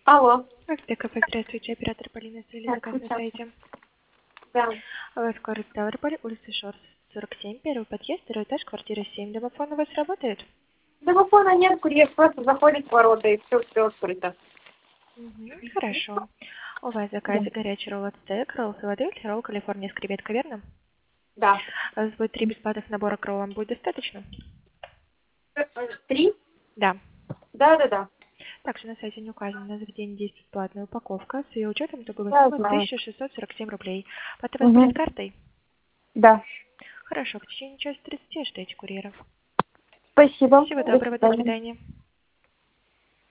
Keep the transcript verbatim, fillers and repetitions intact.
Алло. Аптека, здравствуйте, оператор Полина Сели, Так, заказ на сейчас. сайте. Да. Город Ставрополь, улица Шорс, сорок семь, первый подъезд, второй этаж, квартира семь. Домофон у вас работает? Домофона нет, курьер просто заходит в ворота и все, все открыто. Угу, хорошо. У вас Да. заказ горячий ролл от стейк, ролл Филадельфия, ролл Калифорния с креветкой, верно? Да. У вас будет три бесплатных набора к роллам, будет достаточно? Э, Три? Да. Да, да, да. Также на сайте не указано, на заведение действует платная упаковка. С ее учетом итоговая Я сумма знаю. тысяча шестьсот сорок семь рублей. Плата у вас будет Угу. картой? Да. Хорошо, в течение часа тридцати ждите курьера. Спасибо. Всего До доброго, до свидания. свидания.